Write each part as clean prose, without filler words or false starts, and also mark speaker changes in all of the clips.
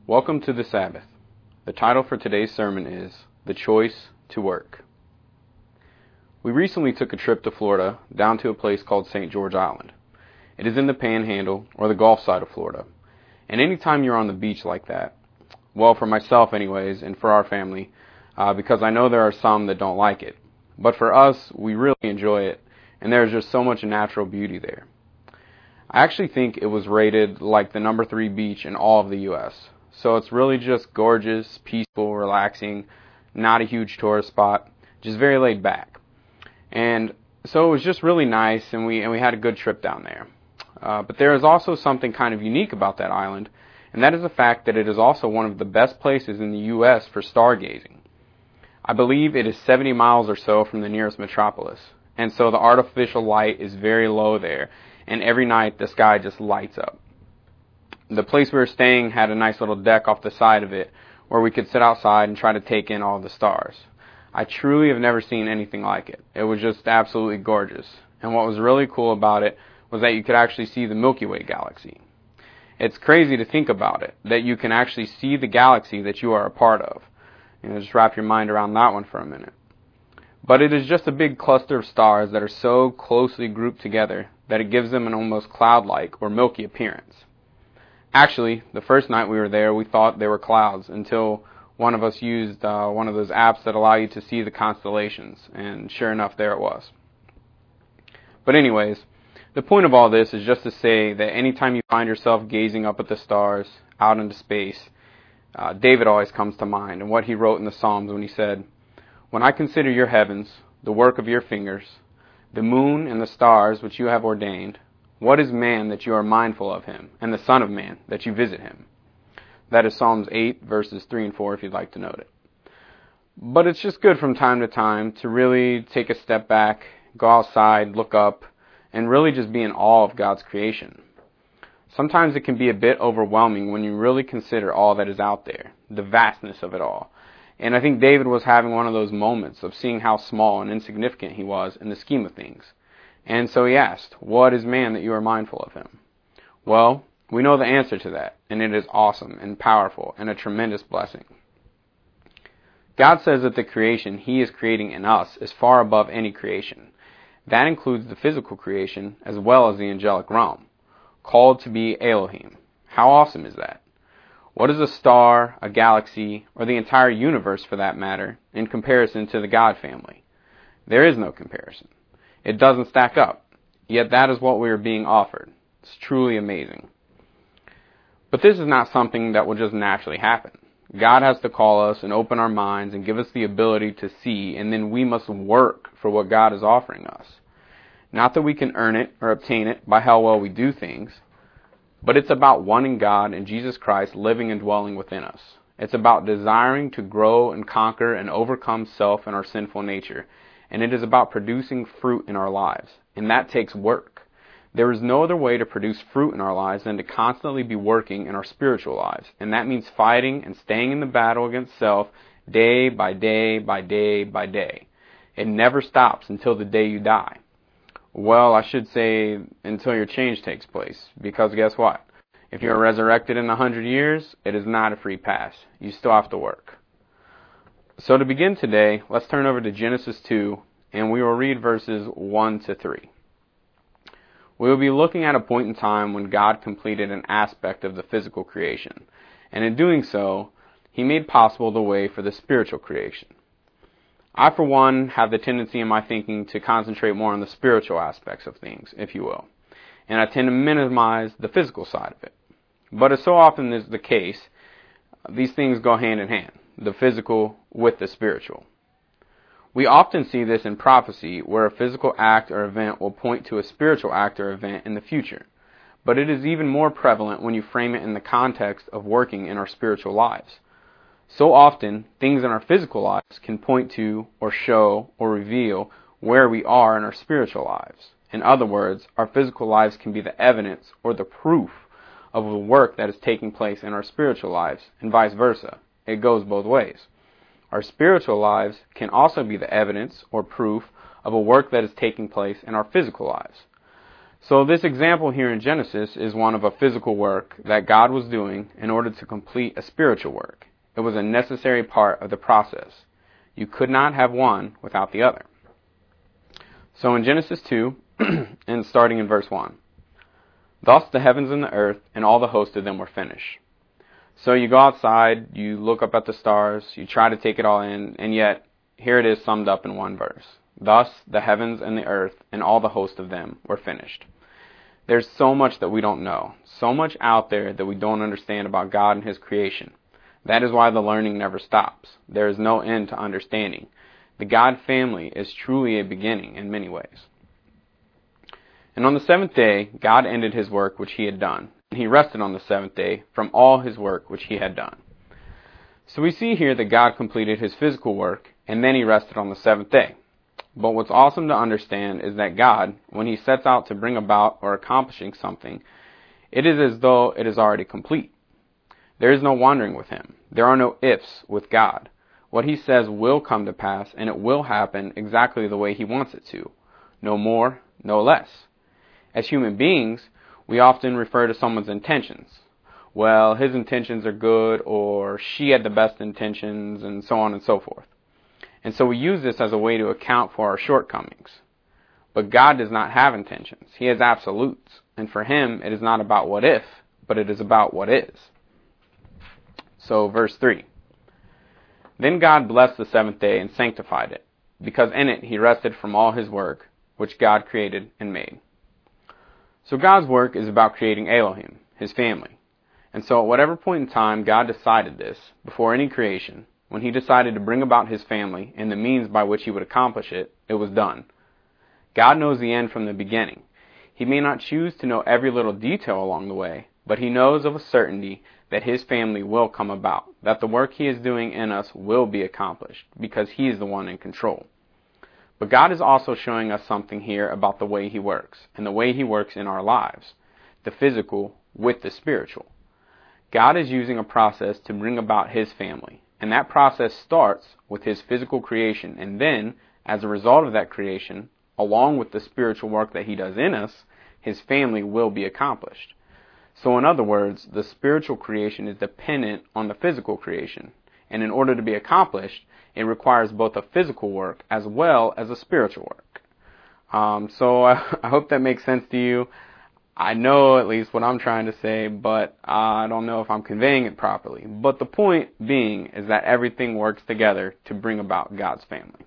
Speaker 1: Welcome to the Sabbath. The title for today's sermon is The Choice to Work. We recently took a trip to Florida down to a place called St. George Island. It is in the Panhandle, or the Gulf side of Florida. And anytime you're on the beach like that, well, for myself anyways, and for our family, because I know there are some that don't like it, but for us, we really enjoy it, and there's just so much natural beauty there. I actually think it was rated like the number 3 beach in all of the U.S., so it's really just gorgeous, peaceful, relaxing, not a huge tourist spot, just very laid back. And so it was just really nice, and we had a good trip down there. But there is also something kind of unique about that island, and that is the fact that it is also one of the best places in the U.S. for stargazing. I believe it is 70 miles or so from the nearest metropolis, and so the artificial light is very low there, and every night the sky just lights up. The place we were staying had a nice little deck off the side of it where we could sit outside and try to take in all the stars. I truly have never seen anything like it. It was just absolutely gorgeous. And what was really cool about it was that you could actually see the Milky Way galaxy. It's crazy to think about it, that you can actually see the galaxy that you are a part of. Just wrap your mind around that one for a minute. But it is just a big cluster of stars that are so closely grouped together that it gives them an almost cloud-like or milky appearance. Actually, the first night we were there, we thought they were clouds until one of us used one of those apps that allow you to see the constellations, and sure enough, there it was. But anyways, the point of all this is just to say that anytime you find yourself gazing up at the stars, out into space, David always comes to mind, and what he wrote in the Psalms when he said, "When I consider your heavens, the work of your fingers, the moon and the stars which you have ordained, what is man that you are mindful of him, and the son of man that you visit him?" That is Psalms 8, verses 3 and 4, if you'd like to note it. But it's just good from time to time to really take a step back, go outside, look up, and really just be in awe of God's creation. Sometimes it can be a bit overwhelming when you really consider all that is out there, the vastness of it all. And I think David was having one of those moments of seeing how small and insignificant he was in the scheme of things. And so he asked, "What is man that you are mindful of him?" Well, we know the answer to that, and it is awesome and powerful and a tremendous blessing. God says that the creation He is creating in us is far above any creation. That includes the physical creation as well as the angelic realm, called to be Elohim. How awesome is that? What is a star, a galaxy, or the entire universe for that matter, in comparison to the God family? There is no comparison. It doesn't stack up, yet that is what we are being offered. It's truly amazing. But this is not something that will just naturally happen. God has to call us and open our minds and give us the ability to see, and then we must work for what God is offering us. Not that we can earn it or obtain it by how well we do things, but it's about wanting God and Jesus Christ living and dwelling within us. It's about desiring to grow and conquer and overcome self and our sinful nature. And it is about producing fruit in our lives. And that takes work. There is no other way to produce fruit in our lives than to constantly be working in our spiritual lives. And that means fighting and staying in the battle against self day by day by day by day. It never stops until the day you die. Well, I should say until your change takes place. Because guess what? If you're resurrected in 100 years, it is not a free pass. You still have to work. So to begin today, let's turn over to Genesis 2, and we will read verses 1 to 3. We will be looking at a point in time when God completed an aspect of the physical creation, and in doing so, He made possible the way for the spiritual creation. I, for one, have the tendency in my thinking to concentrate more on the spiritual aspects of things, if you will, and I tend to minimize the physical side of it. But as so often is the case, these things go hand in hand. The physical with the spiritual. We often see this in prophecy, where a physical act or event will point to a spiritual act or event in the future. But it is even more prevalent when you frame it in the context of working in our spiritual lives. So often, things in our physical lives can point to, or show, or reveal where we are in our spiritual lives. In other words, our physical lives can be the evidence or the proof of the work that is taking place in our spiritual lives, and vice versa. It goes both ways. Our spiritual lives can also be the evidence or proof of a work that is taking place in our physical lives. So this example here in Genesis is one of a physical work that God was doing in order to complete a spiritual work. It was a necessary part of the process. You could not have one without the other. So in Genesis 2, and starting in verse 1, thus the heavens and the earth and all the host of them were finished. So you go outside, you look up at the stars, you try to take it all in, and yet here it is summed up in one verse. Thus the heavens and the earth and all the host of them were finished. There's so much that we don't know, so much out there that we don't understand about God and His creation. That is why the learning never stops. There is no end to understanding. The God family is truly a beginning in many ways. And on the seventh day, God ended His work which He had done, and He rested on the seventh day from all His work which He had done. So we see here that God completed His physical work, and then He rested on the seventh day. But what's awesome to understand is that God, when He sets out to bring about or accomplishing something, it is as though it is already complete. There is no wandering with Him. There are no ifs with God. What He says will come to pass, and it will happen exactly the way He wants it to. No more, no less. As human beings, we often refer to someone's intentions. Well, his intentions are good, or she had the best intentions, and so on and so forth. And so we use this as a way to account for our shortcomings. But God does not have intentions. He has absolutes. And for Him, it is not about what if, but it is about what is. So verse 3. Then God blessed the seventh day and sanctified it, because in it He rested from all His work, which God created and made. So God's work is about creating Elohim, His family. And so at whatever point in time God decided this, before any creation, when He decided to bring about His family and the means by which He would accomplish it, it was done. God knows the end from the beginning. He may not choose to know every little detail along the way, but He knows of a certainty that His family will come about, that the work He is doing in us will be accomplished, because He is the one in control. But God is also showing us something here about the way He works, and the way He works in our lives, the physical with the spiritual. God is using a process to bring about His family. And that process starts with His physical creation. And then, as a result of that creation, along with the spiritual work that He does in us, His family will be accomplished. So in other words, the spiritual creation is dependent on the physical creation. And in order to be accomplished, it requires both a physical work as well as a spiritual work. So I hope that makes sense to you. I know at least what I'm trying to say, but I don't know if I'm conveying it properly. But the point being is that everything works together to bring about God's family.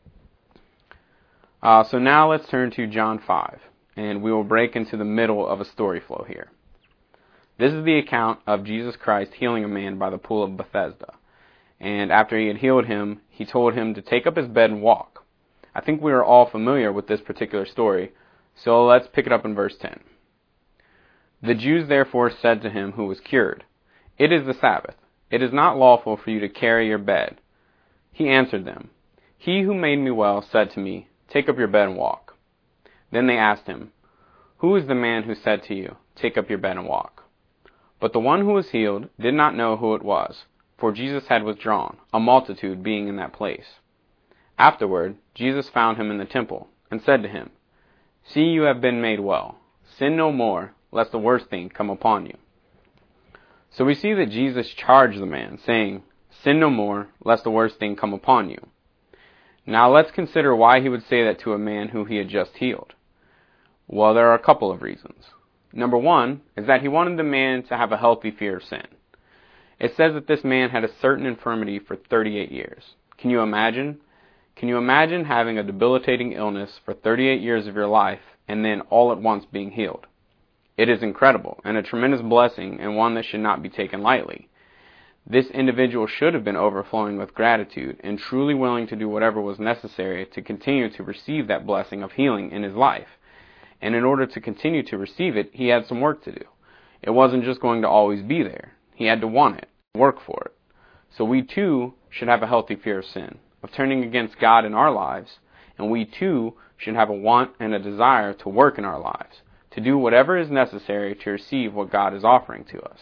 Speaker 1: So now let's turn to John 5, and we will break into the middle of a story flow here. This is the account of Jesus Christ healing a man by the pool of Bethesda. And after He had healed him, He told him to take up his bed and walk. I think we are all familiar with this particular story, so let's pick it up in verse 10. The Jews therefore said to him who was cured, It is the Sabbath. It is not lawful for you to carry your bed. He answered them, He who made me well said to me, Take up your bed and walk. Then they asked him, Who is the man who said to you, Take up your bed and walk? But the one who was healed did not know who it was, for Jesus had withdrawn, a multitude being in that place. Afterward, Jesus found him in the temple, and said to him, See, you have been made well. Sin no more, lest the worst thing come upon you. So we see that Jesus charged the man, saying, Sin no more, lest the worst thing come upon you. Now let's consider why He would say that to a man who He had just healed. Well, there are a couple of reasons. Number one is that He wanted the man to have a healthy fear of sin. It says that this man had a certain infirmity for 38 years. Can you imagine? Can you imagine having a debilitating illness for 38 years of your life and then all at once being healed? It is incredible and a tremendous blessing, and one that should not be taken lightly. This individual should have been overflowing with gratitude and truly willing to do whatever was necessary to continue to receive that blessing of healing in his life. And in order to continue to receive it, he had some work to do. It wasn't just going to always be there. He had to want it, work for it. So we too should have a healthy fear of sin, of turning against God in our lives, and we too should have a want and a desire to work in our lives, to do whatever is necessary to receive what God is offering to us.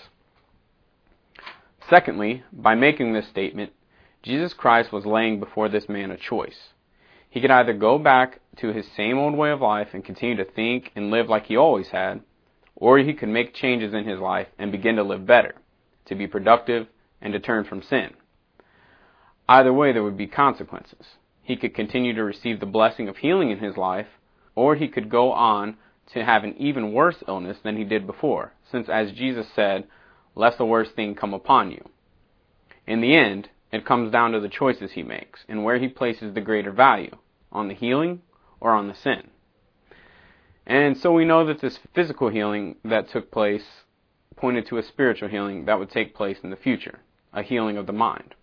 Speaker 1: Secondly, by making this statement, Jesus Christ was laying before this man a choice. He could either go back to his same old way of life and continue to think and live like he always had, or he could make changes in his life and begin to live better, to be productive and to turn from sin. Either way, there would be consequences. He could continue to receive the blessing of healing in his life, or he could go on to have an even worse illness than he did before, since as Jesus said, lest the worst thing come upon you. In the end, it comes down to the choices he makes and where he places the greater value, on the healing or on the sin. And so we know that this physical healing that took place pointed to a spiritual healing that would take place in the future, a healing of the mind.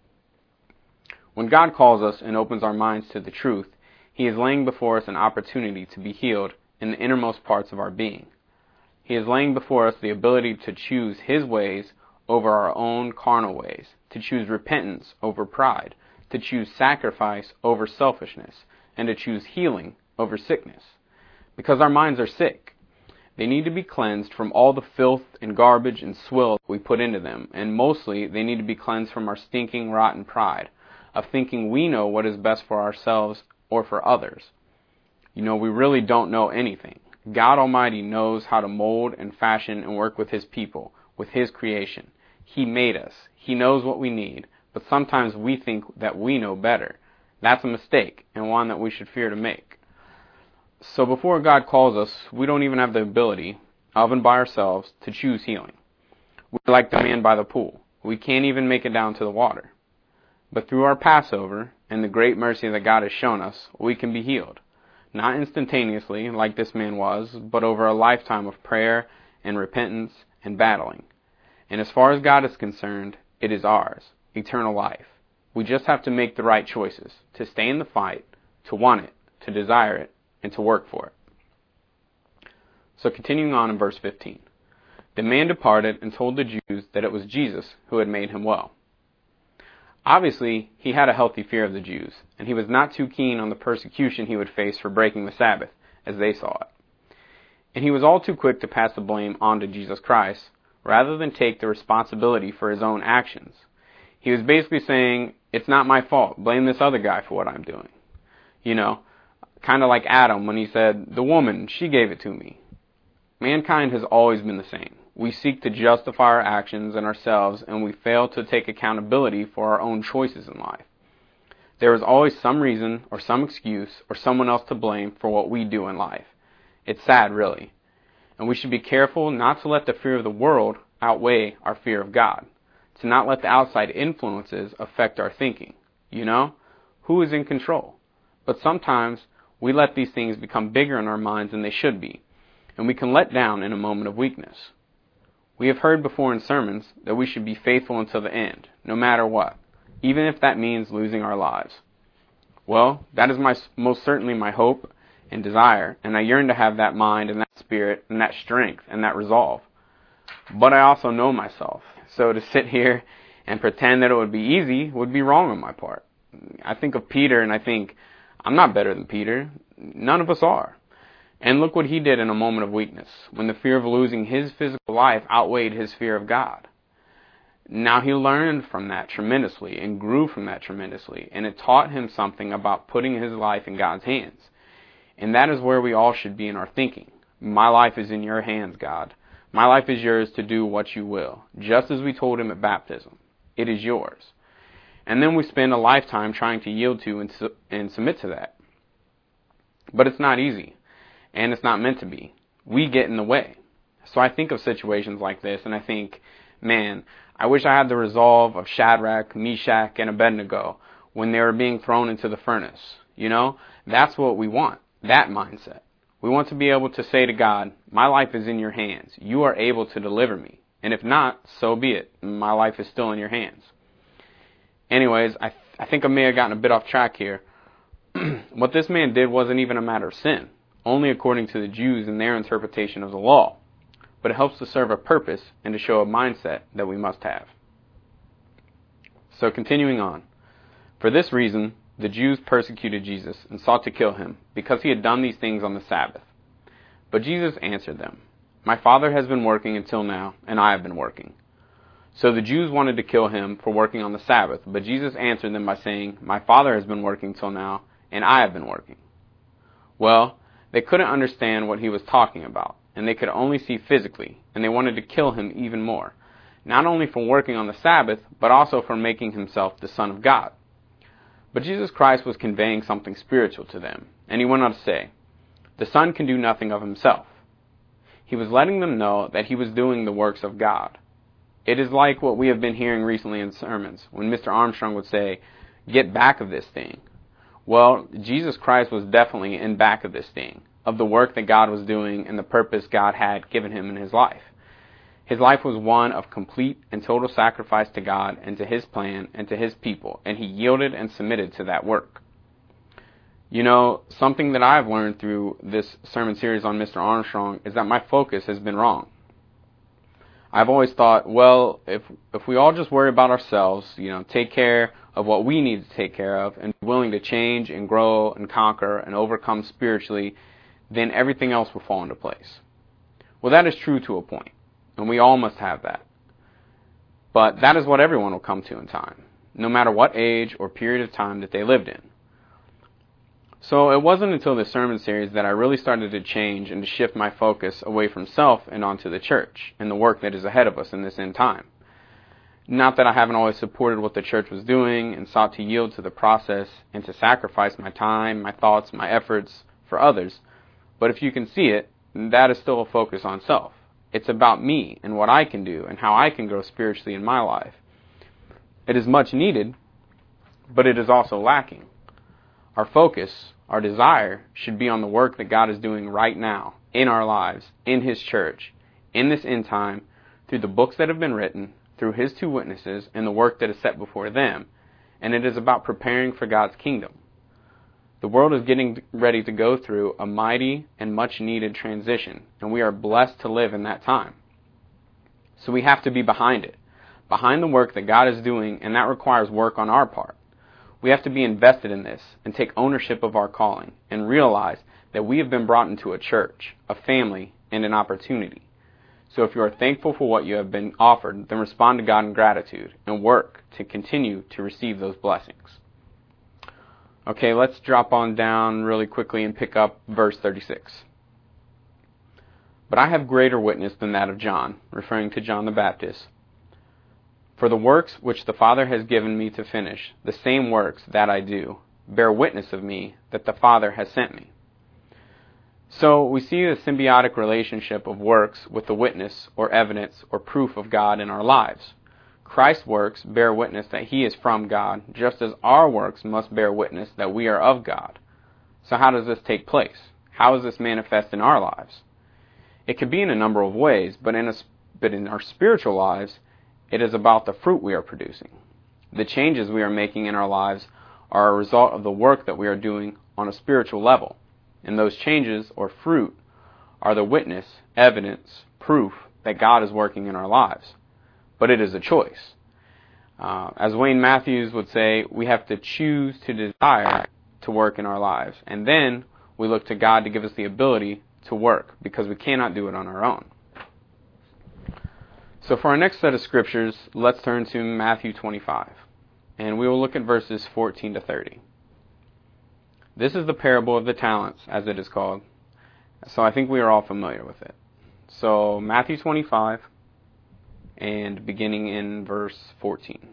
Speaker 1: When God calls us and opens our minds to the truth, He is laying before us an opportunity to be healed in the innermost parts of our being. He is laying before us the ability to choose His ways over our own carnal ways, to choose repentance over pride, to choose sacrifice over selfishness, and to choose healing over sickness. Because our minds are sick. They need to be cleansed from all the filth and garbage and swill we put into them, and mostly they need to be cleansed from our stinking, rotten pride of thinking we know what is best for ourselves or for others. We really don't know anything. God Almighty knows how to mold and fashion and work with His people, with His creation. He made us. He knows what we need, but sometimes we think that we know better. That's a mistake, and one that we should fear to make. So before God calls us, we don't even have the ability, of and by ourselves, to choose healing. We're like the man by the pool. We can't even make it down to the water. But through our Passover and the great mercy that God has shown us, we can be healed. Not instantaneously, like this man was, but over a lifetime of prayer and repentance and battling. And as far as God is concerned, it is ours, eternal life. We just have to make the right choices, to stay in the fight, to want it, to desire it, and to work for it. So continuing on in verse 15. The man departed and told the Jews that it was Jesus who had made him well. Obviously, he had a healthy fear of the Jews, and he was not too keen on the persecution he would face for breaking the Sabbath, as they saw it. And he was all too quick to pass the blame on to Jesus Christ, rather than take the responsibility for his own actions. He was basically saying, it's not my fault, blame this other guy for what I'm doing. Kind of like Adam when he said, the woman, she gave it to me. Mankind has always been the same. We seek to justify our actions and ourselves, and we fail to take accountability for our own choices in life. There is always some reason or some excuse or someone else to blame for what we do in life. It's sad, really. And we should be careful not to let the fear of the world outweigh our fear of God. To not let the outside influences affect our thinking. Who is in control? But sometimes we let these things become bigger in our minds than they should be, and we can let down in a moment of weakness. We have heard before in sermons that we should be faithful until the end, no matter what, even if that means losing our lives. Well, that is most certainly my hope and desire, and I yearn to have that mind and that spirit and that strength and that resolve. But I also know myself, so to sit here and pretend that it would be easy would be wrong on my part. I think of Peter and I think, I'm not better than Peter. None of us are. And look what he did in a moment of weakness, when the fear of losing his physical life outweighed his fear of God. Now he learned from that tremendously and grew from that tremendously, and it taught him something about putting his life in God's hands. And that is where we all should be in our thinking. My life is in your hands, God. My life is yours to do what you will, just as we told him at baptism. It is yours. And then we spend a lifetime trying to yield to and submit to that. But it's not easy. And it's not meant to be. We get in the way. So I think of situations like this and I think, man, I wish I had the resolve of Shadrach, Meshach, and Abednego when they were being thrown into the furnace. That's what we want, that mindset. We want to be able to say to God, my life is in your hands. You are able to deliver me. And if not, so be it. My life is still in your hands. Anyways, I think I may have gotten a bit off track here. What this man did wasn't even a matter of sin, only according to the Jews and their interpretation of the law, but it helps to serve a purpose and to show a mindset that we must have. So continuing on, for this reason, the Jews persecuted Jesus and sought to kill him, because he had done these things on the Sabbath. But Jesus answered them, my Father has been working until now, and I have been working. So the Jews wanted to kill him for working on the Sabbath, but Jesus answered them by saying, my Father has been working till now, and I have been working. Well, they couldn't understand what he was talking about, and they could only see physically, and they wanted to kill him even more, not only for working on the Sabbath, but also for making himself the Son of God. But Jesus Christ was conveying something spiritual to them, and he went on to say, "The Son can do nothing of himself." He was letting them know that he was doing the works of God. It is like what we have been hearing recently in sermons, when Mr. Armstrong would say, "Get back of this thing." Well, Jesus Christ was definitely in back of this thing, of the work that God was doing and the purpose God had given him in his life. His life was one of complete and total sacrifice to God and to his plan and to his people, and he yielded and submitted to that work. You know, something that I've learned through this sermon series on Mr. Armstrong is that my focus has been wrong. I've always thought, well, if we all just worry about ourselves, take care of what we need to take care of, and be willing to change and grow and conquer and overcome spiritually, then everything else will fall into place. Well, that is true to a point, and we all must have that. But that is what everyone will come to in time, no matter what age or period of time that they lived in. So it wasn't until this sermon series that I really started to change and to shift my focus away from self and onto the church and the work that is ahead of us in this end time. Not that I haven't always supported what the church was doing and sought to yield to the process and to sacrifice my time, my thoughts, my efforts for others, but if you can see it, that is still a focus on self. It's about me and what I can do and how I can grow spiritually in my life. It is much needed, but it is also lacking. Our focus, our desire, should be on the work that God is doing right now in our lives, in his church, in this end time, through the books that have been written, through his two witnesses, and the work that is set before them. And it is about preparing for God's kingdom. The world is getting ready to go through a mighty and much needed transition, and we are blessed to live in that time. So we have to be behind it, behind the work that God is doing, and that requires work on our part. We have to be invested in this and take ownership of our calling and realize that we have been brought into a church, a family, and an opportunity. So if you are thankful for what you have been offered, then respond to God in gratitude and work to continue to receive those blessings. Okay, let's drop on down really quickly and pick up verse 36. "But I have greater witness than that of John," referring to John the Baptist. "For the works which the Father has given me to finish, the same works that I do, bear witness of me that the Father has sent me." So we see the symbiotic relationship of works with the witness or evidence or proof of God in our lives. Christ's works bear witness that he is from God, just as our works must bear witness that we are of God. So how does this take place? How is this manifest in our lives? It could be in a number of ways, but in our spiritual lives, it is about the fruit we are producing. The changes we are making in our lives are a result of the work that we are doing on a spiritual level. And those changes, or fruit, are the witness, evidence, proof that God is working in our lives. But it is a choice. As Wayne Matthews would say, we have to choose to desire to work in our lives. And then we look to God to give us the ability to work, because we cannot do it on our own. So for our next set of scriptures, let's turn to Matthew 25, and we will look at verses 14 to 30. This is the parable of the talents, as it is called, so I think we are all familiar with it. So Matthew 25, and beginning in verse 14.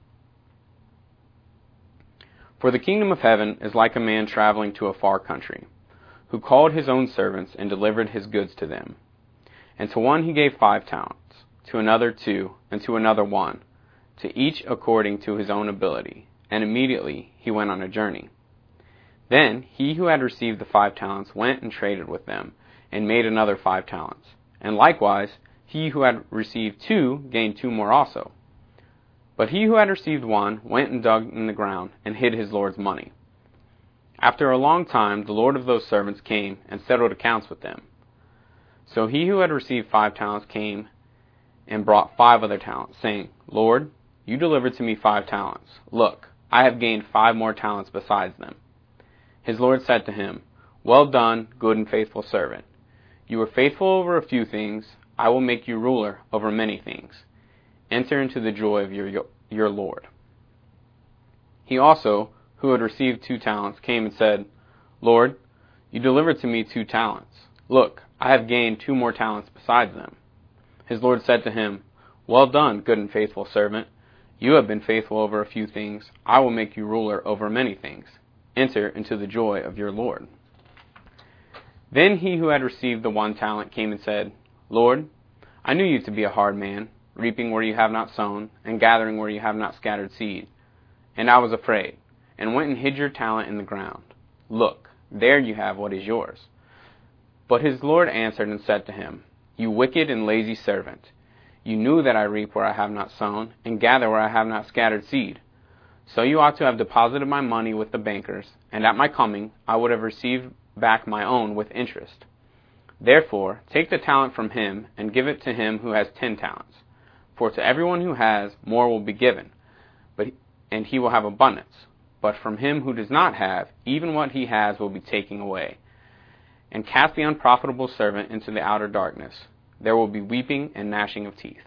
Speaker 1: "For the kingdom of heaven is like a man traveling to a far country, who called his own servants and delivered his goods to them. And to one he gave 5 talents, to another 2, and to another 1, to each according to his own ability. And immediately he went on a journey. Then he who had received the 5 talents went and traded with them, and made another 5 talents. And likewise he who had received 2 gained 2 more also. But he who had received 1 went and dug in the ground, and hid his Lord's money. After a long time the Lord of those servants came and settled accounts with them. So he who had received 5 talents came and brought 5 other talents, saying, Lord, you delivered to me 5 talents. Look, I have gained 5 more talents besides them. His Lord said to him, Well done, good and faithful servant. You were faithful over a few things. I will make you ruler over many things. Enter into the joy of your Lord. He also, who had received 2 talents, came and said, Lord, You delivered to me 2 talents. Look, I have gained 2 more talents besides them. His Lord said to him, Well done, good and faithful servant. You have been faithful over a few things. I will make you ruler over many things. Enter into the joy of your Lord. Then he who had received the 1 talent came and said, Lord, I knew you to be a hard man, reaping where you have not sown, and gathering where you have not scattered seed. And I was afraid, and went and hid your talent in the ground. Look, there you have what is yours. But his Lord answered and said to him, You wicked and lazy servant, you knew that I reap where I have not sown, and gather where I have not scattered seed. So you ought to have deposited my money with the bankers, and at my coming I would have received back my own with interest. Therefore, take the talent from him, and give it to him who has 10 talents. For to everyone who has, more will be given, and he will have abundance. But from him who does not have, even what he has will be taken away. And cast the unprofitable servant into the outer darkness. There will be weeping and gnashing of teeth.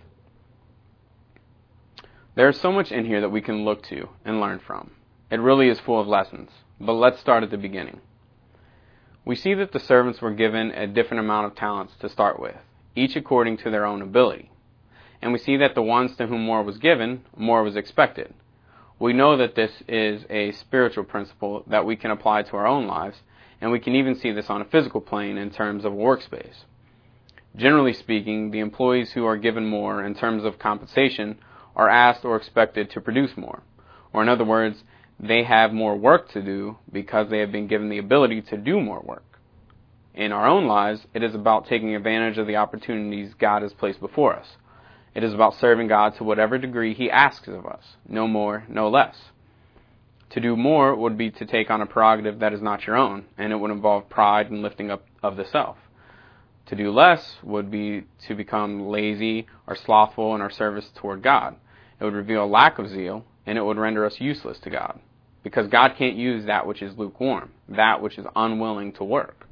Speaker 1: There is so much in here that we can look to and learn from. It really is full of lessons. But let's start at the beginning. We see that the servants were given a different amount of talents to start with, each according to their own ability. And we see that the ones to whom more was given, more was expected. We know that this is a spiritual principle that we can apply to our own lives, and we can even see this on a physical plane in terms of a workspace. Generally speaking, the employees who are given more in terms of compensation are asked or expected to produce more. Or in other words, they have more work to do because they have been given the ability to do more work. In our own lives, it is about taking advantage of the opportunities God has placed before us. It is about serving God to whatever degree He asks of us, no more, no less. To do more would be to take on a prerogative that is not your own, and it would involve pride and lifting up of the self. To do less would be to become lazy or slothful in our service toward God. It would reveal a lack of zeal, and it would render us useless to God, because God can't use that which is lukewarm, that which is unwilling to work.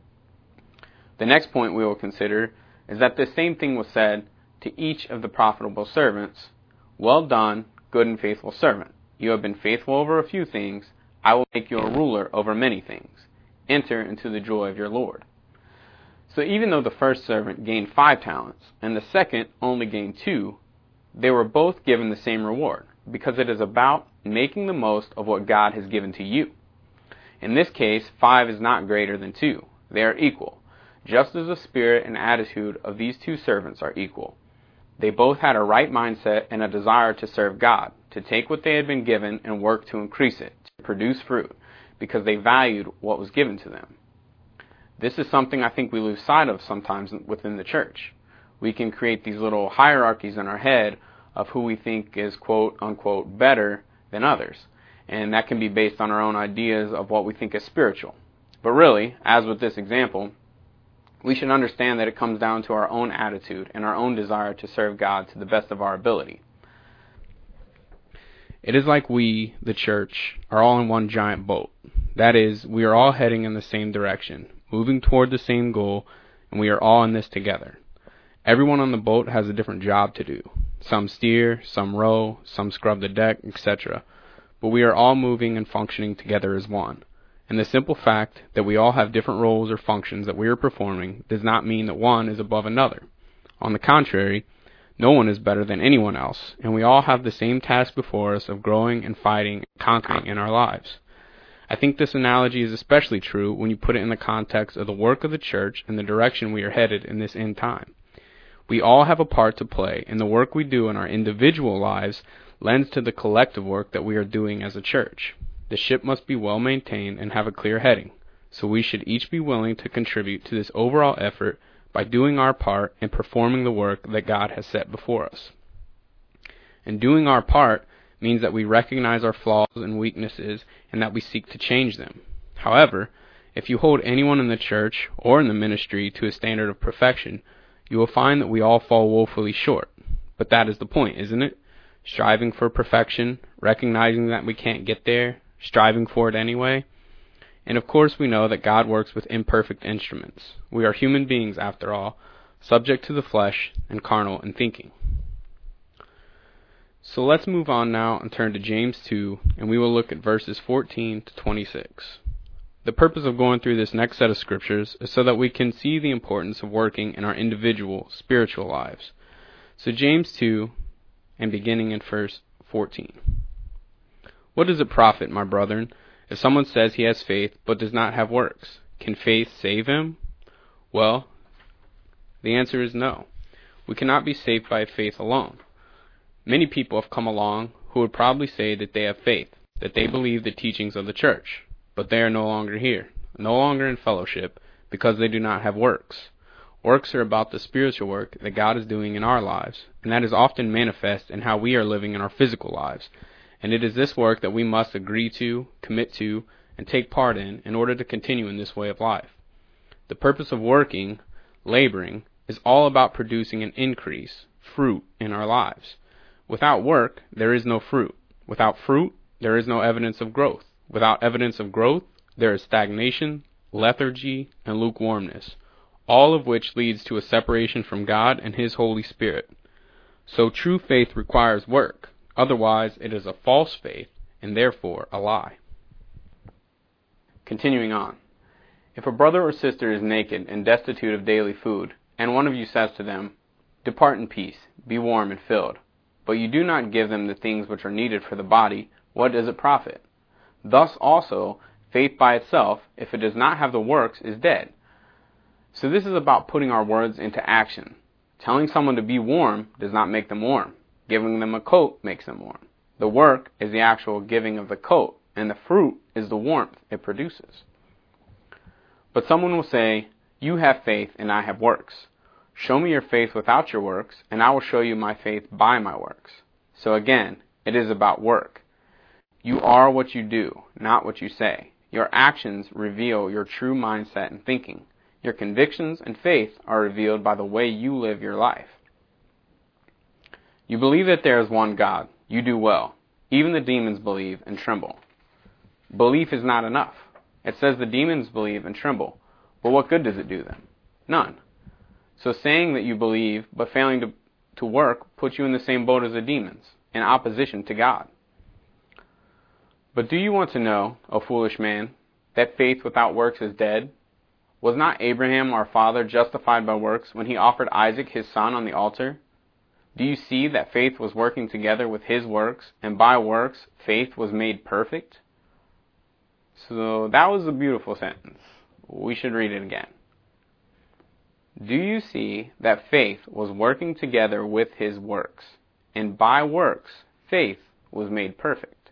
Speaker 1: The next point we will consider is that this same thing was said to each of the profitable servants, Well done, good and faithful servant. You have been faithful over a few things. I will make you a ruler over many things. Enter into the joy of your Lord. So even though the first servant gained 5 talents, and the second only gained 2, they were both given the same reward, because it is about making the most of what God has given to you. In this case, 5 is not greater than 2. They are equal, just as the spirit and attitude of these 2 servants are equal. They both had a right mindset and a desire to serve God, to take what they had been given and work to increase it, to produce fruit, because they valued what was given to them. This is something I think we lose sight of sometimes within the church. We can create these little hierarchies in our head of who we think is quote unquote better than others. And that can be based on our own ideas of what we think is spiritual. But really, as with this example, we should understand that it comes down to our own attitude and our own desire to serve God to the best of our ability. It is like we, the church, are all in one giant boat. That is, we are all heading in the same direction, moving toward the same goal, and we are all in this together. Everyone on the boat has a different job to do. Some steer, some row, some scrub the deck, etc. But we are all moving and functioning together as one. And the simple fact that we all have different roles or functions that we are performing does not mean that one is above another. On the contrary, no one is better than anyone else, and we all have the same task before us of growing and fighting and conquering in our lives. I think this analogy is especially true when you put it in the context of the work of the church and the direction we are headed in this end time. We all have a part to play, and the work we do in our individual lives lends to the collective work that we are doing as a church. The ship must be well maintained and have a clear heading, so we should each be willing to contribute to this overall effort by doing our part and performing the work that God has set before us. And doing our part means that we recognize our flaws and weaknesses and that we seek to change them. However, if you hold anyone in the church or in the ministry to a standard of perfection, you will find that we all fall woefully short. But that is the point, isn't it? Striving for perfection, recognizing that we can't get there, striving for it anyway. And of course we know that God works with imperfect instruments. We are human beings after all, subject to the flesh and carnal in thinking. So let's move on now and turn to James 2, and we will look at verses 14 to 26. The purpose of going through this next set of scriptures is so that we can see the importance of working in our individual spiritual lives. So James 2, and beginning in verse 14. What does it profit, my brethren, if someone says he has faith but does not have works? Can faith save him? Well, the answer is no. We cannot be saved by faith alone. Many people have come along who would probably say that they have faith, that they believe the teachings of the church, but they are no longer here, no longer in fellowship, because they do not have works. Works are about the spiritual work that God is doing in our lives, and that is often manifest in how we are living in our physical lives. And it is this work that we must agree to, commit to, and take part in order to continue in this way of life. The purpose of working, laboring, is all about producing an increase, fruit, in our lives. Without work, there is no fruit. Without fruit, there is no evidence of growth. Without evidence of growth, there is stagnation, lethargy, and lukewarmness, all of which leads to a separation from God and His Holy Spirit. So true faith requires work. Otherwise, it is a false faith, and therefore a lie. Continuing on. If a brother or sister is naked and destitute of daily food, and one of you says to them, "Depart in peace, be warm and filled," but you do not give them the things which are needed for the body, what does it profit? Thus also, faith by itself, if it does not have the works, is dead. So this is about putting our words into action. Telling someone to be warm does not make them warm. Giving them a coat makes them warm. The work is the actual giving of the coat, and the fruit is the warmth it produces. But someone will say, "You have faith and I have works. Show me your faith without your works, and I will show you my faith by my works." So again, it is about work. You are what you do, not what you say. Your actions reveal your true mindset and thinking. Your convictions and faith are revealed by the way you live your life. You believe that there is one God. You do well. Even the demons believe and tremble. Belief is not enough. It says the demons believe and tremble. But what good does it do them? None. So saying that you believe but failing to work puts you in the same boat as the demons, in opposition to God. But do you want to know, O foolish man, that faith without works is dead? Was not Abraham our father justified by works when he offered Isaac his son on the altar? Do you see that faith was working together with his works, and by works faith was made perfect? So that was a beautiful sentence. We should read it again. Do you see that faith was working together with his works, and by works faith was made perfect?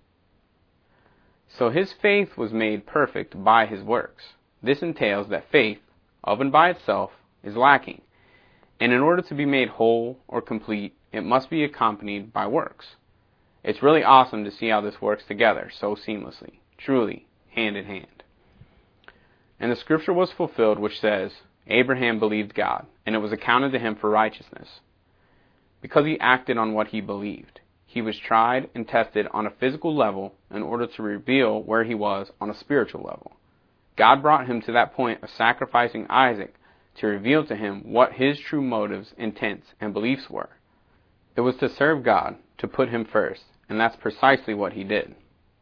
Speaker 1: So his faith was made perfect by his works. This entails that faith, of and by itself, is lacking, and in order to be made whole or complete, it must be accompanied by works. It's really awesome to see how this works together so seamlessly, truly, hand in hand. And the scripture was fulfilled which says, Abraham believed God, and it was accounted to him for righteousness. Because he acted on what he believed, he was tried and tested on a physical level in order to reveal where he was on a spiritual level. God brought him to that point of sacrificing Isaac to reveal to him what his true motives, intents, and beliefs were. It was to serve God, to put him first, and that's precisely what he did.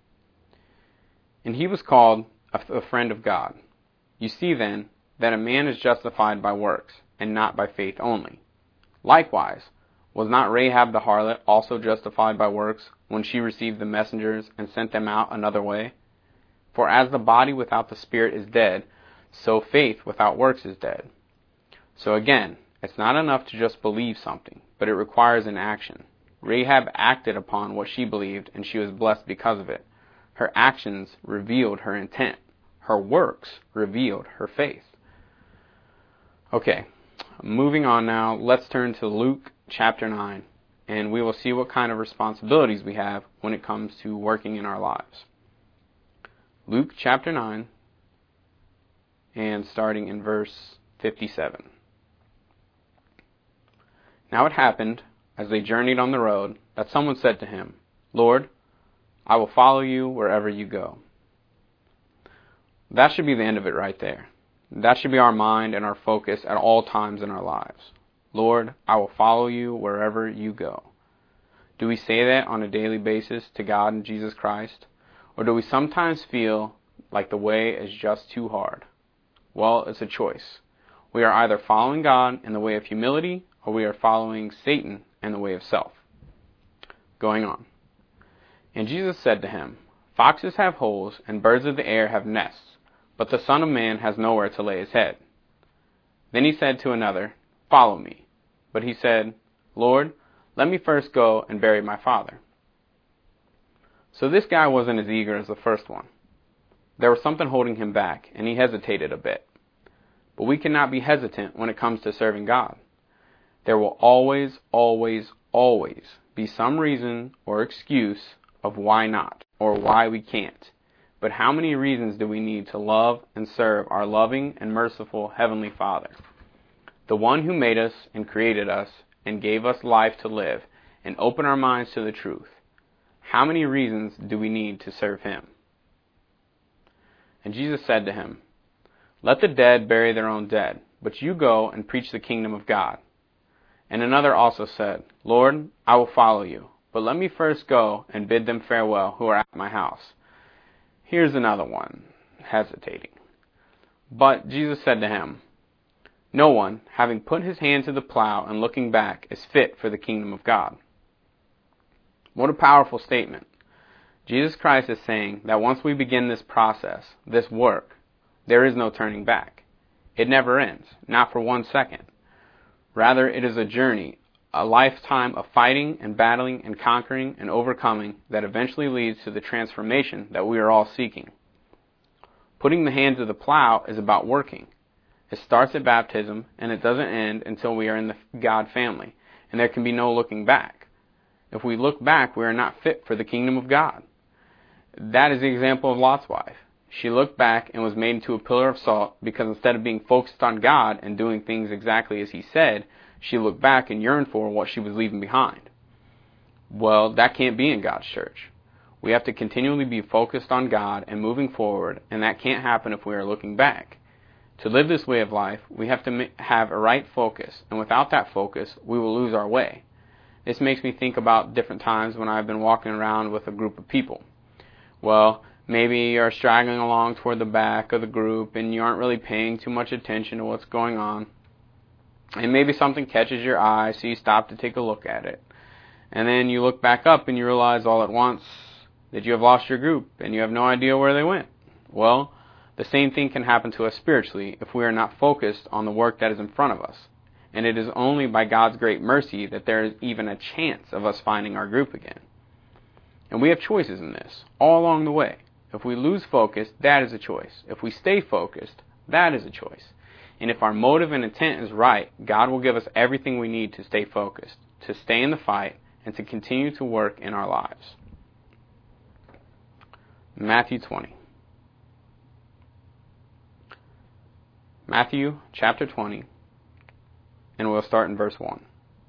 Speaker 1: And he was called a friend of God. You see then that a man is justified by works, and not by faith only. Likewise, was not Rahab the harlot also justified by works when she received the messengers and sent them out another way? For as the body without the spirit is dead, so faith without works is dead. So again, it's not enough to just believe something, but it requires an action. Rahab acted upon what she believed, and she was blessed because of it. Her actions revealed her intent. Her works revealed her faith. Okay, moving on now, let's turn to Luke chapter 9, and we will see what kind of responsibilities we have when it comes to working in our lives. Luke chapter 9, and starting in verse 57. Now it happened, as they journeyed on the road, that someone said to him, Lord, I will follow you wherever you go. That should be the end of it right there. That should be our mind and our focus at all times in our lives. Lord, I will follow you wherever you go. Do we say that on a daily basis to God and Jesus Christ? Or do we sometimes feel like the way is just too hard. Well, it's a choice. We are either following God in the way of humility, or we are following Satan in the way of self. Going on. And Jesus said to him, Foxes have holes, and birds of the air have nests, but the Son of Man has nowhere to lay his head. Then he said to another, Follow me. But he said, Lord, let me first go and bury my father. So this guy wasn't as eager as the first one. There was something holding him back, and he hesitated a bit. But we cannot be hesitant when it comes to serving God. There will always, always, always be some reason or excuse of why not, or why we can't. But how many reasons do we need to love and serve our loving and merciful Heavenly Father, the one who made us and created us and gave us life to live and open our minds to the truth? How many reasons do we need to serve Him? And Jesus said to him, Let the dead bury their own dead, but you go and preach the kingdom of God. And another also said, Lord, I will follow you, but let me first go and bid them farewell who are at my house. Here's another one, hesitating. But Jesus said to him, No one, having put his hand to the plow and looking back, is fit for the kingdom of God. What a powerful statement. Jesus Christ is saying that once we begin this process, this work, there is no turning back. It never ends, not for 1 second. Rather, it is a journey, a lifetime of fighting and battling and conquering and overcoming that eventually leads to the transformation that we are all seeking. Putting the hand to the plow is about working. It starts at baptism, and it doesn't end until we are in the God family, and there can be no looking back. If we look back, we are not fit for the kingdom of God. That is the example of Lot's wife. She looked back and was made into a pillar of salt because instead of being focused on God and doing things exactly as He said, she looked back and yearned for what she was leaving behind. Well, that can't be in God's church. We have to continually be focused on God and moving forward, and that can't happen if we are looking back. To live this way of life, we have to have a right focus, and without that focus, we will lose our way. This makes me think about different times when I've been walking around with a group of people. Well, maybe you're straggling along toward the back of the group and you aren't really paying too much attention to what's going on. And maybe something catches your eye, so you stop to take a look at it. And then you look back up and you realize all at once that you have lost your group and you have no idea where they went. Well, the same thing can happen to us spiritually if we are not focused on the work that is in front of us. And it is only by God's great mercy that there is even a chance of us finding our group again. And we have choices in this, all along the way. If we lose focus, that is a choice. If we stay focused, that is a choice. And if our motive and intent is right, God will give us everything we need to stay focused, to stay in the fight, and to continue to work in our lives. Matthew 20. Matthew chapter 20, and we'll start in verse 1.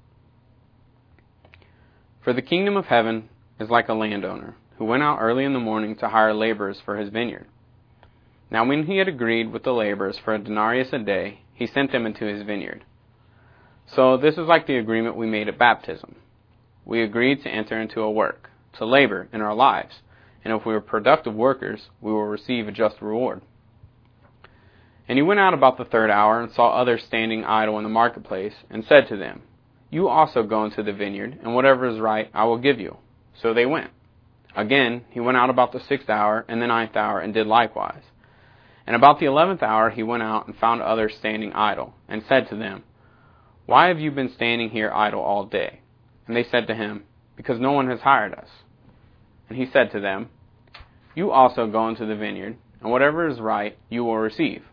Speaker 1: For the kingdom of heaven is like a landowner who went out early in the morning to hire laborers for his vineyard. Now when he had agreed with the laborers for a denarius a day, he sent them into his vineyard. So this is like the agreement we made at baptism. We agreed to enter into a work, to labor in our lives, and if we were productive workers, we will receive a just reward. And he went out about the 3rd hour and saw others standing idle in the marketplace, and said to them, You also go into the vineyard, and whatever is right I will give you. So they went. Again, he went out about the 6th hour and the 9th hour, and did likewise. And about the 11th hour he went out and found others standing idle, and said to them, Why have you been standing here idle all day? And they said to him, Because no one has hired us. And he said to them, You also go into the vineyard, and whatever is right you will receive.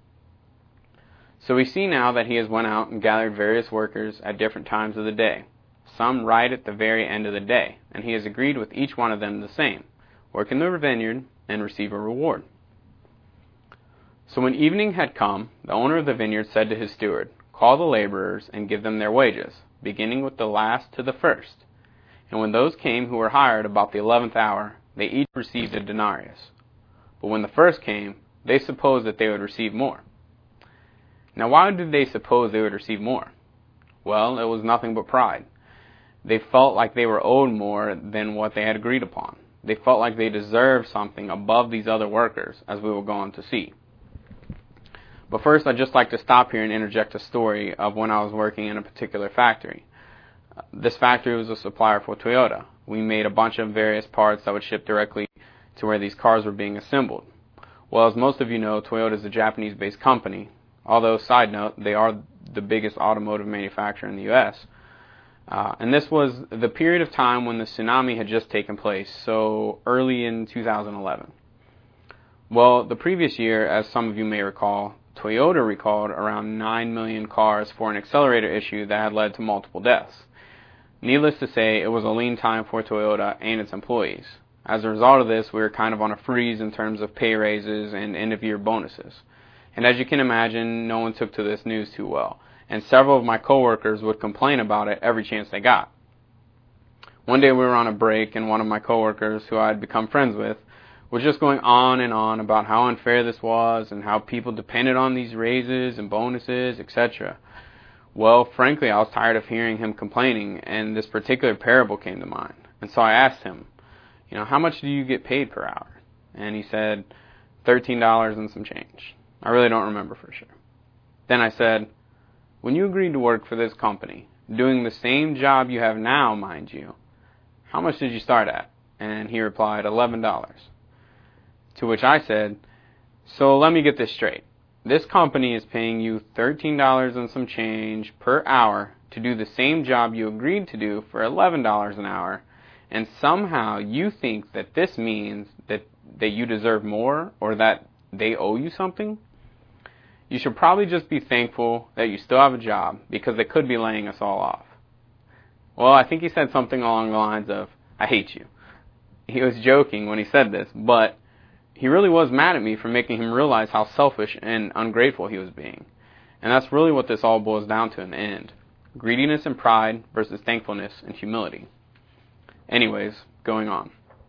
Speaker 1: So we see now that he has went out and gathered various workers at different times of the day, some right at the very end of the day, and he has agreed with each one of them the same, work in the vineyard and receive a reward. So when evening had come, the owner of the vineyard said to his steward, Call the laborers and give them their wages, beginning with the last to the first. And when those came who were hired about the 11th hour, they each received a denarius. But when the first came, they supposed that they would receive more. Now why did they suppose they would receive more? Well, it was nothing but pride. They felt like they were owed more than what they had agreed upon. They felt like they deserved something above these other workers, as we will go on to see. But first, I'd just like to stop here and interject a story of when I was working in a particular factory. This factory was a supplier for Toyota. We made a bunch of various parts that would ship directly to where these cars were being assembled. Well, as most of you know, Toyota is a Japanese-based company. Although, side note, they are the biggest automotive manufacturer in the U.S. And this was the period of time when the tsunami had just taken place, so early in 2011. Well, the previous year, as some of you may recall, Toyota recalled around 9 million cars for an accelerator issue that had led to multiple deaths. Needless to say, it was a lean time for Toyota and its employees. As a result of this, we were kind of on a freeze in terms of pay raises and end-of-year bonuses. And as you can imagine, no one took to this news too well, and several of my coworkers would complain about it every chance they got. One day we were on a break, and one of my coworkers, who I had become friends with, was just going on and on about how unfair this was and how people depended on these raises and bonuses, etc. Well, frankly, I was tired of hearing him complaining, and this particular parable came to mind. And so I asked him, how much do you get paid per hour? And he said, $13 and some change. I really don't remember for sure. Then I said, when you agreed to work for this company, doing the same job you have now, mind you, how much did you start at? And he replied, $11. To which I said, so let me get this straight. This company is paying you $13 and some change per hour to do the same job you agreed to do for $11 an hour, and somehow you think that this means that you deserve more or that they owe you something? You should probably just be thankful that you still have a job, because they could be laying us all off. Well, I think he said something along the lines of, I hate you. He was joking when he said this, but he really was mad at me for making him realize how selfish and ungrateful he was being. And that's really what this all boils down to in the end. Greediness and pride versus thankfulness and humility. Anyways, going on.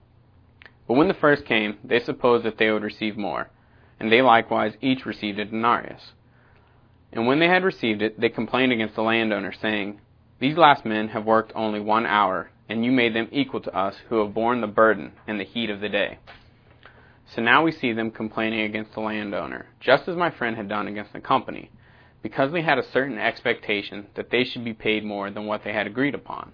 Speaker 1: But when the first came, they supposed that they would receive more, and they likewise each received a denarius. And when they had received it, they complained against the landowner, saying, these last men have worked only 1 hour, and you made them equal to us who have borne the burden and the heat of the day. So now we see them complaining against the landowner, just as my friend had done against the company, because they had a certain expectation that they should be paid more than what they had agreed upon.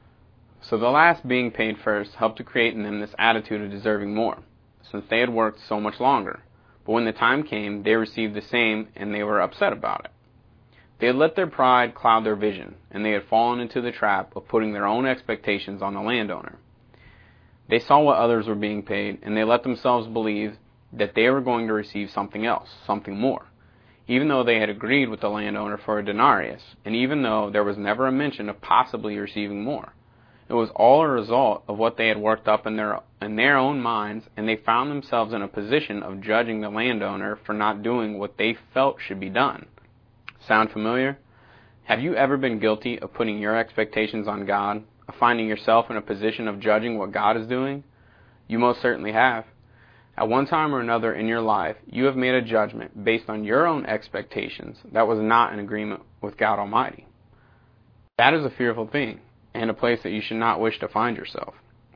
Speaker 1: So the last being paid first helped to create in them this attitude of deserving more, since they had worked so much longer. But when the time came, they received the same, and they were upset about it. They had let their pride cloud their vision, and they had fallen into the trap of putting their own expectations on the landowner. They saw what others were being paid, and they let themselves believe that they were going to receive something else, something more, even though they had agreed with the landowner for a denarius, and even though there was never a mention of possibly receiving more. It was all a result of what they had worked up in their own minds, and they found themselves in a position of judging the landowner for not doing what they felt should be done. Sound familiar? Have you ever been guilty of putting your expectations on God, of finding yourself in a position of judging what God is doing? You most certainly have. At one time or another in your life, you have made a judgment based on your own expectations that was not in agreement with God Almighty. That is a fearful thing, and a place that you should not wish to find yourself.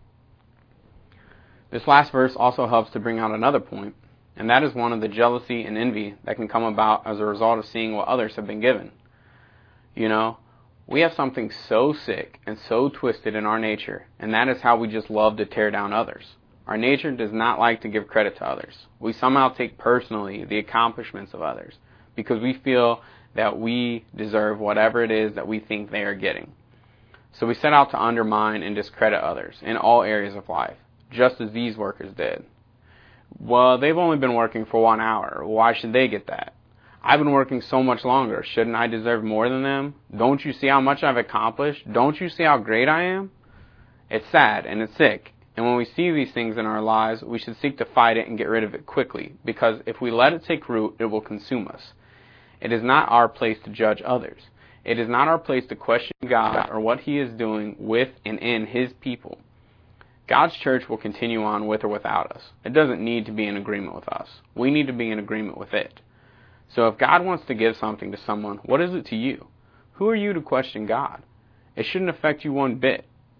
Speaker 1: This last verse also helps to bring out another point, and that is one of the jealousy and envy that can come about as a result of seeing what others have been given. We have something so sick and so twisted in our nature, and that is how we just love to tear down others. Our nature does not like to give credit to others. We somehow take personally the accomplishments of others because we feel that we deserve whatever it is that we think they are getting. So we set out to undermine and discredit others in all areas of life, just as these workers did. Well, they've only been working for 1 hour. Why should they get that? I've been working so much longer. Shouldn't I deserve more than them? Don't you see how much I've accomplished? Don't you see how great I am? It's sad and it's sick. And when we see these things in our lives, we should seek to fight it and get rid of it quickly, because if we let it take root, it will consume us. It is not our place to judge others. It is not our place to question God or what He is doing with and in His people. God's church will continue on with or without us. It doesn't need to be in agreement with us. We need to be in agreement with it. So if God wants to give something to someone, what is it to you? Who are you to question God? It shouldn't affect you one bit,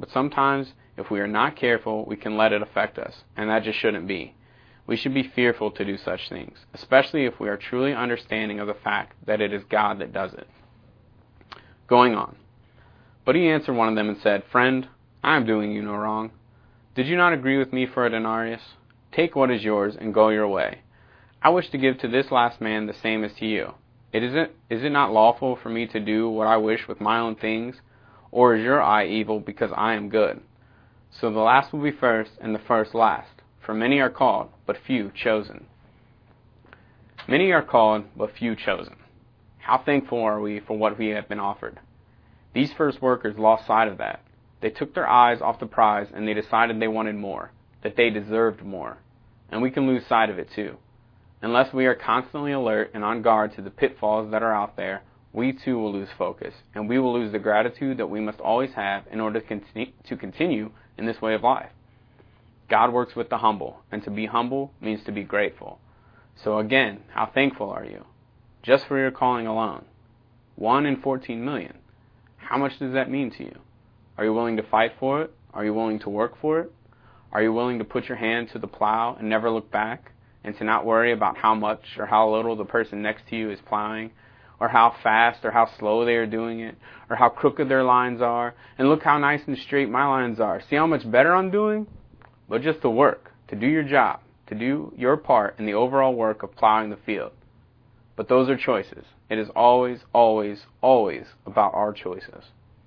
Speaker 1: but sometimes if we are not careful, we can let it affect us, and that just shouldn't be. We should be fearful to do such things, especially if we are truly understanding of the fact that it is God that does it. Going on. But he answered one of them and said, Friend, I am doing you no wrong. Did you not agree with me for a denarius? Take what is yours and go your way. I wish to give to this last man the same as to you. Is it not lawful for me to do what I wish with my own things? Or is your eye evil because I am good? So the last will be first, and the first last. For many are called, but few chosen. Many are called, but few chosen. How thankful are we for what we have been offered? These first workers lost sight of that. They took their eyes off the prize, and they decided they wanted more, that they deserved more. And we can lose sight of it too. Unless we are constantly alert and on guard to the pitfalls that are out there, we too will lose focus, and we will lose the gratitude that we must always have in order to continue in this way of life. God works with the humble, and to be humble means to be grateful. So again, how thankful are you? Just for your calling alone. 1 in 14 million. How much does that mean to you? Are you willing to fight for it? Are you willing to work for it? Are you willing to put your hand to the plow and never look back? And to not worry about how much or how little the person next to you is plowing, or how fast or how slow they are doing it, or how crooked their lines are, and look how nice and straight my lines are. See how much better I'm doing? But just to work, to do your job, to do your part in the overall work of plowing the field. But those are choices. It is always, always, always about our choices.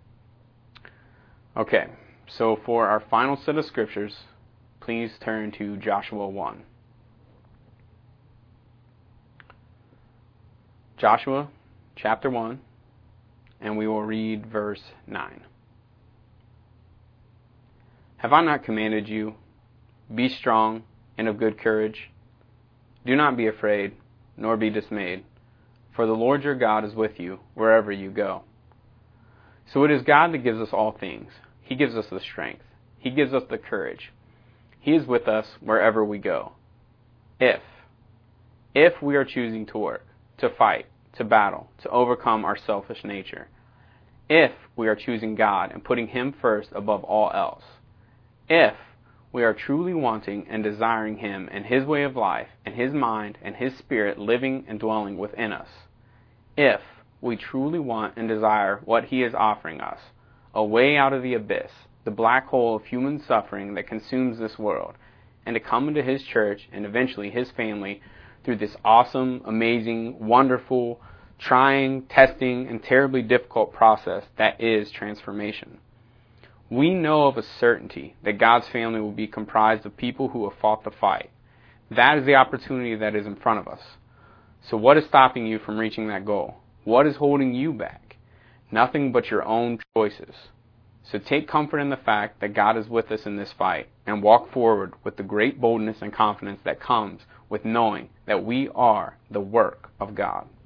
Speaker 1: Okay, so for our final set of scriptures, please turn to Joshua 1. Joshua chapter 1, and we will read verse 9. Have I not commanded you? Be strong and of good courage. Do not be afraid, nor be dismayed, for the Lord your God is with you wherever you go. So it is God that gives us all things. He gives us the strength. He gives us the courage. He is with us wherever we go. If we are choosing to work, to fight, to battle, to overcome our selfish nature. If we are choosing God and putting Him first above all else. If we are truly wanting and desiring Him and His way of life and His mind and His Spirit living and dwelling within us. If we truly want and desire what He is offering us, a way out of the abyss, the black hole of human suffering that consumes this world, and to come into His church and eventually His family through this awesome, amazing, wonderful, trying, testing, and terribly difficult process that is transformation. We know of a certainty that God's family will be comprised of people who have fought the fight. That is the opportunity that is in front of us. So what is stopping you from reaching that goal? What is holding you back? Nothing but your own choices. So take comfort in the fact that God is with us in this fight, and walk forward with the great boldness and confidence that comes with knowing that we are the work of God.